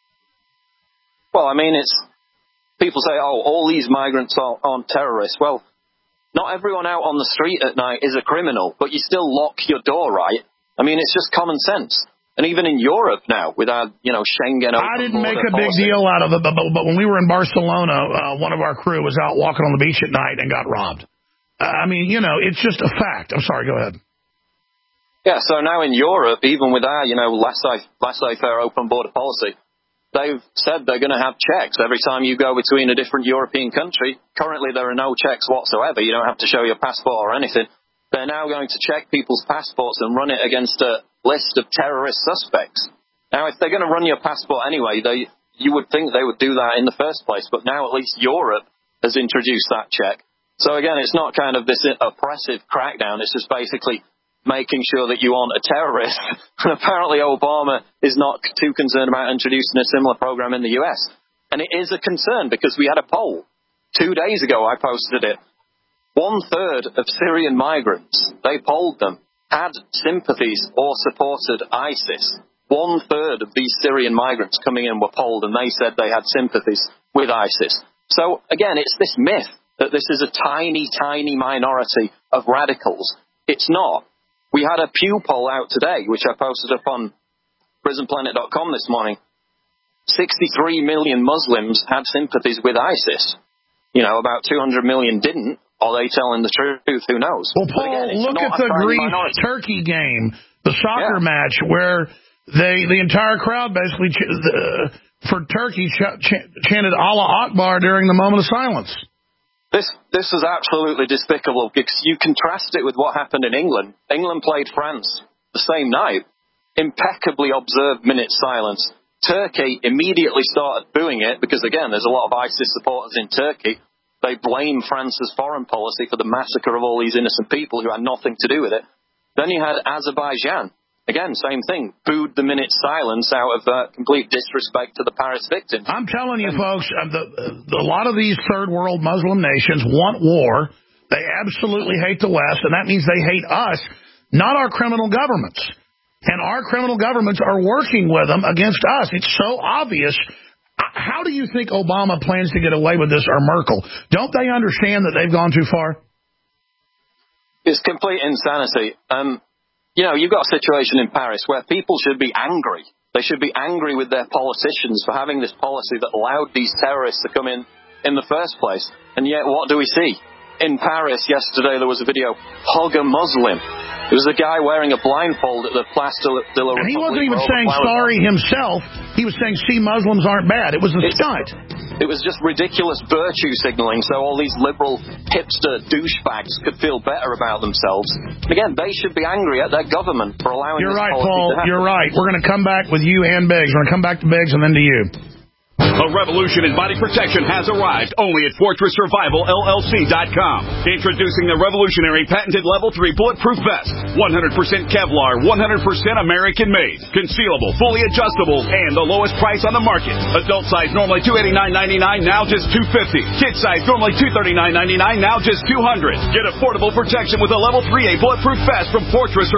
Well, I mean, people say, oh, all these migrants aren't terrorists. Well, not everyone out on the street at night is a criminal, but you still lock your door, right? I mean, it's just common sense. And even in Europe now, with our, Schengen open I didn't make a big policy. deal out of it, but when we were in Barcelona, one of our crew was out walking on the beach at night and got robbed. I mean, it's just a fact. I'm sorry, go ahead. Yeah, so now in Europe, even with our, laissez-faire open border policy, they've said they're going to have checks every time you go between a different European country. Currently, there are no checks whatsoever. You don't have to show your passport or anything. They're now going to check people's passports and run it against a list of terrorist suspects. Now, if they're going to run your passport anyway, you would think they would do that in the first place. But now at least Europe has introduced that check. So again, it's not kind of this oppressive crackdown. It's just basically making sure that you aren't a terrorist. And apparently Obama is not too concerned about introducing a similar program in the US. And it is a concern because we had a poll 2 days ago. I posted it. 1/3 of Syrian migrants, they polled them, had sympathies or supported ISIS. 1/3 of these Syrian migrants coming in were polled, and they said they had sympathies with ISIS. So, again, it's this myth that this is a tiny, tiny minority of radicals. It's not. We had a Pew poll out today, which I posted up on prisonplanet.com this morning. 63 million Muslims had sympathies with ISIS. About 200 million didn't. Are they telling the truth? Who knows? Well, Paul, look at the Greece-Turkey game, the soccer match, where the entire crowd basically for Turkey chanted Allah Akbar during the moment of silence. This is absolutely despicable because you contrast it with what happened in England. England played France the same night, impeccably observed minute silence. Turkey immediately started booing it because, again, there's a lot of ISIS supporters in Turkey. They blame France's foreign policy for the massacre of all these innocent people who had nothing to do with it. Then you had Azerbaijan. Again, same thing. Booed the minute silence out of complete disrespect to the Paris victims. I'm telling you, folks, a lot of these third world Muslim nations want war. They absolutely hate the West, and that means they hate us, not our criminal governments. And our criminal governments are working with them against us. It's so obvious. How do you think Obama plans to get away with this, or Merkel? Don't they understand that they've gone too far? It's complete insanity. You've got a situation in Paris where people should be angry. They should be angry with their politicians for having this policy that allowed these terrorists to come in the first place. And yet, what do we see? In Paris yesterday, there was a video, hug a Muslim. It was a guy wearing a blindfold at the Place de la République. And he wasn't even saying sorry himself. He was saying, see, Muslims aren't bad. It was a stunt. It was just ridiculous virtue signaling, so all these liberal hipster douchebags could feel better about themselves. Again, they should be angry at their government for allowing this policy to happen. You're right, Paul. You're right. We're going to come back with you and Biggs. We're going to come back to Biggs and then to you. A revolution in body protection has arrived only at FortressSurvivalLLC.com. Introducing the revolutionary patented Level 3 Bulletproof Vest. 100% Kevlar, 100% American-made. Concealable, fully adjustable, and the lowest price on the market. Adult size normally $289.99, now just $250. Kid size normally $239.99, now just $200. Get affordable protection with a Level 3A Bulletproof Vest from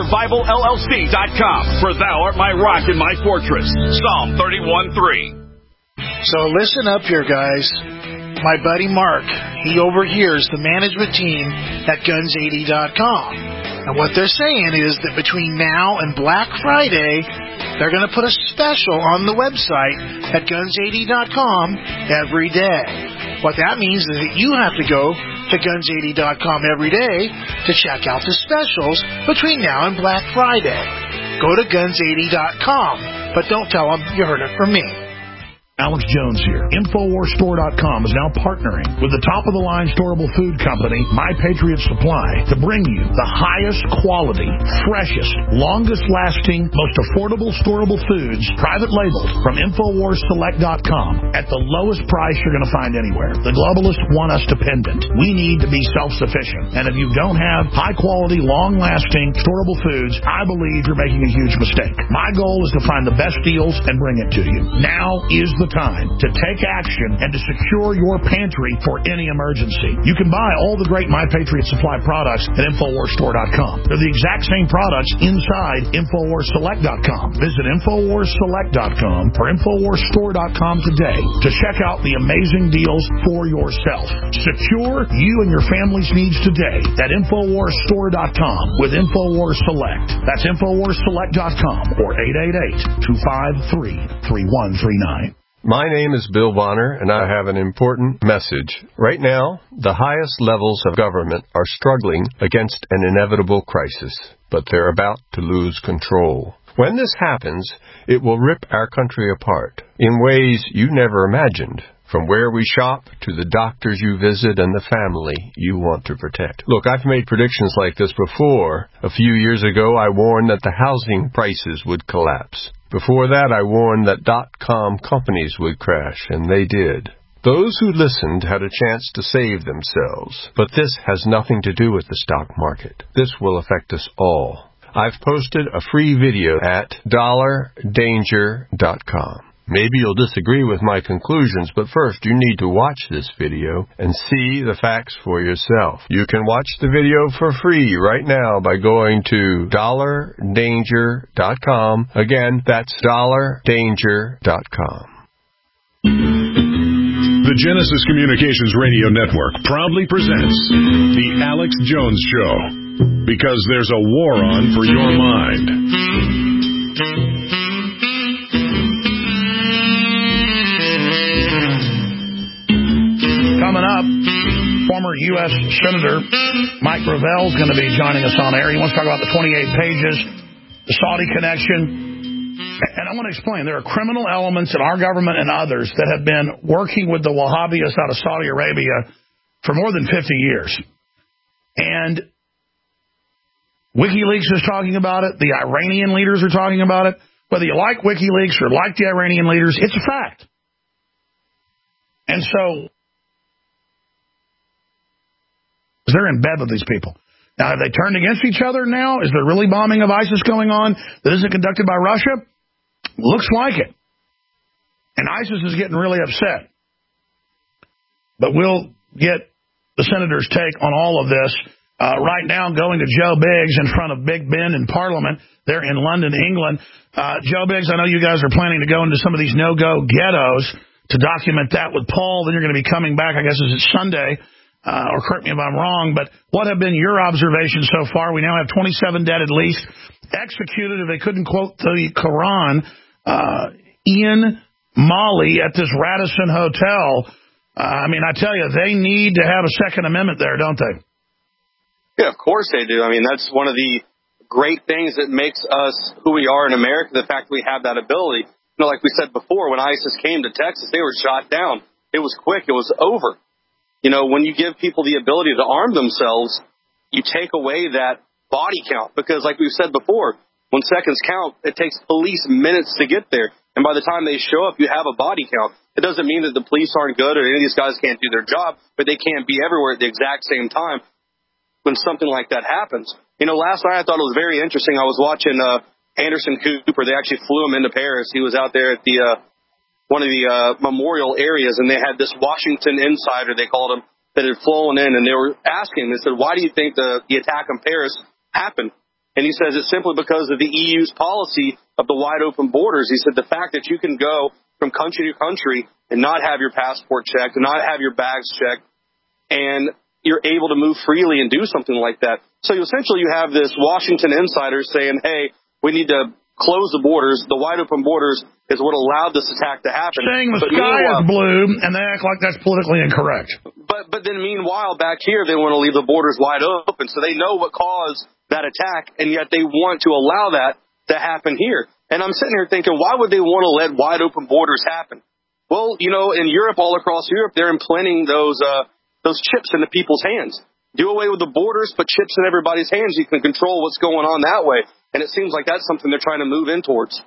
FortressSurvivalLLC.com. For thou art my rock and my fortress. Psalm 31:3. So listen up here, guys. My buddy Mark, he overhears the management team at Guns80.com. And what they're saying is that between now and Black Friday, they're going to put a special on the website at Guns80.com every day. What that means is that you have to go to Guns80.com every day to check out the specials between now and Black Friday. Go to Guns80.com, but don't tell them you heard it from me. Alex Jones here. InfoWarsStore.com is now partnering with the top-of-the-line storable food company, My Patriot Supply, to bring you the highest quality, freshest, longest-lasting, most affordable storable foods, private labeled, from InfoWarsSelect.com at the lowest price you're going to find anywhere. The globalists want us dependent. We need to be self-sufficient. And if you don't have high-quality, long-lasting, storable foods, I believe you're making a huge mistake. My goal is to find the best deals and bring it to you. Now is the time to take action and to secure your pantry for any emergency. You can buy all the great My Patriot Supply products at InfoWarsStore.com. They're the exact same products inside InfoWarsSelect.com. Visit InfoWarsSelect.com or InfoWarsStore.com today to check out the amazing deals for yourself. Secure you and your family's needs today at InfoWarsStore.com with InfoWars Select. That's InfoWarsSelect.com or 888-253-3139. My name is Bill Bonner, and I have an important message. Right now, the highest levels of government are struggling against an inevitable crisis, but they're about to lose control. When this happens, it will rip our country apart in ways you never imagined. From where we shop to the doctors you visit and the family you want to protect. Look, I've made predictions like this before. A few years ago, I warned that the housing prices would collapse. Before that, I warned that .com companies would crash, and they did. Those who listened had a chance to save themselves. But this has nothing to do with the stock market. This will affect us all. I've posted a free video at $danger.com. Maybe you'll disagree with my conclusions, but first you need to watch this video and see the facts for yourself. You can watch the video for free right now by going to $danger.com. Again, that's $danger.com. The Genesis Communications Radio Network proudly presents The Alex Jones Show, because there's a war on for your mind. Coming up, former U.S. Senator Mike Gravel is going to be joining us on air. He wants to talk about the 28 pages, the Saudi connection, And I want to explain, there are criminal elements in our government and others that have been working with the Wahhabis out of Saudi Arabia for more than 50 years. And WikiLeaks is talking about it. The Iranian leaders are talking about it. Whether you like WikiLeaks or like the Iranian leaders, it's a fact. And so they're in bed with these people. Now, have they turned against each other now? Is there really bombing of ISIS going on that isn't conducted by Russia? Looks like it. And ISIS is getting really upset. But we'll get the senator's take on all of this. Right now, going to Joe Biggs in front of Big Ben in Parliament. They're in London, England. Joe Biggs, I know you guys are planning to go into some of these no-go ghettos to document that with Paul. Then you're going to be coming back, I guess, is it Sunday? Or correct me if I'm wrong, but what have been your observations so far? We now have 27 dead at least, executed if they couldn't quote the Quran, in Mali at this Radisson Hotel. I mean, I tell you, they need to have a Second Amendment there, don't they? Yeah, of course they do. I mean, that's one of the great things that makes us who we are in America, the fact that we have that ability. You know, like we said before, when ISIS came to Texas, they were shot down. It was quick. It was over. You know, when you give people the ability to arm themselves, you take away that body count. Because like we've said before, when seconds count, it takes police minutes to get there. And by the time they show up, you have a body count. It doesn't mean that the police aren't good or any of these guys can't do their job, but they can't be everywhere at the exact same time when something like that happens. You know, last night I thought it was very interesting. I was watching Anderson Cooper. They actually flew him into Paris. He was out there at the one of the memorial areas, and they had this Washington insider, they called him, that had flown in, and they were asking him, they said, why do you think the attack in Paris happened? And he says it's simply because of the EU's policy of the wide open borders. He said the fact that you can go from country to country and not have your passport checked, and not have your bags checked, and you're able to move freely and do something like that. So essentially you have this Washington insider saying, hey, we need to close the borders. The wide open borders is what allowed this attack to happen. Saying the sky is blue, and they act like that's politically incorrect. But then meanwhile, back here, they want to leave the borders wide open. So they know what caused that attack, and yet they want to allow that to happen here. And I'm sitting here thinking, why would they want to let wide open borders happen? Well, you know, in Europe, all across Europe, they're implanting those chips into people's hands. Do away with the borders, put chips in everybody's hands. You can control what's going on that way. And it seems like that's something they're trying to move in towards.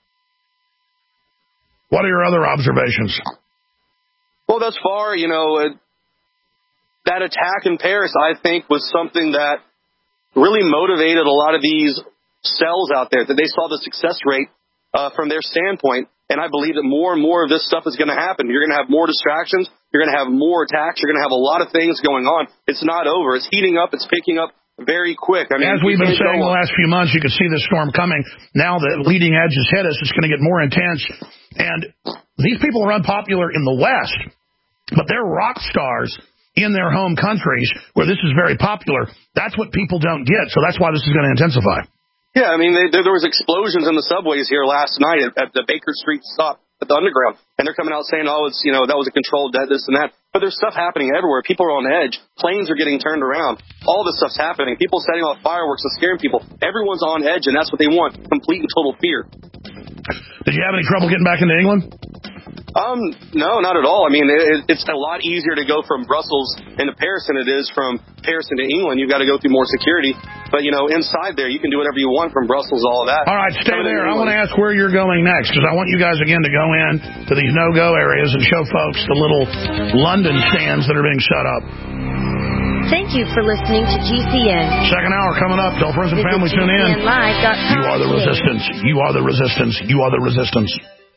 What are your other observations? Well, thus far, you know, that attack in Paris, I think, was something that really motivated a lot of these cells out there, that they saw the success rate from their standpoint. And I believe that more and more of this stuff is going to happen. You're going to have more distractions. You're going to have more attacks. You're going to have a lot of things going on. It's not over. It's heating up. It's picking up very quick. I mean, as we've been saying the last few months, you can see this storm coming. Now the leading edge has hit us. It's going to get more intense. And these people are unpopular in the West, but they're rock stars in their home countries where this is very popular. That's what people don't get. So that's why this is going to intensify. Yeah, I mean, there was explosions in the subways here last night at the Baker Street stop at the Underground, and they're coming out saying, oh, it's, you know, that was a controlled death, this and that. But there's stuff happening everywhere. People are on edge. Planes are getting turned around. All this stuff's happening. People setting off fireworks and scaring people. Everyone's on edge, and that's what they want, complete and total fear. Did you have any trouble getting back into England? No, not at all. I mean, it's a lot easier to go from Brussels into Paris than it is from Paris into England. You've got to go through more security. But, you know, inside there, you can do whatever you want from Brussels, all of that. All right, stay there. I want to ask where you're going next, because I want you guys, again, to go in to these no-go areas and show folks the little London stands that are being set up. Thank you for listening to GCN. Second hour coming up. Tell friends and family, tune in. You are the resistance. You are the resistance. You are the resistance.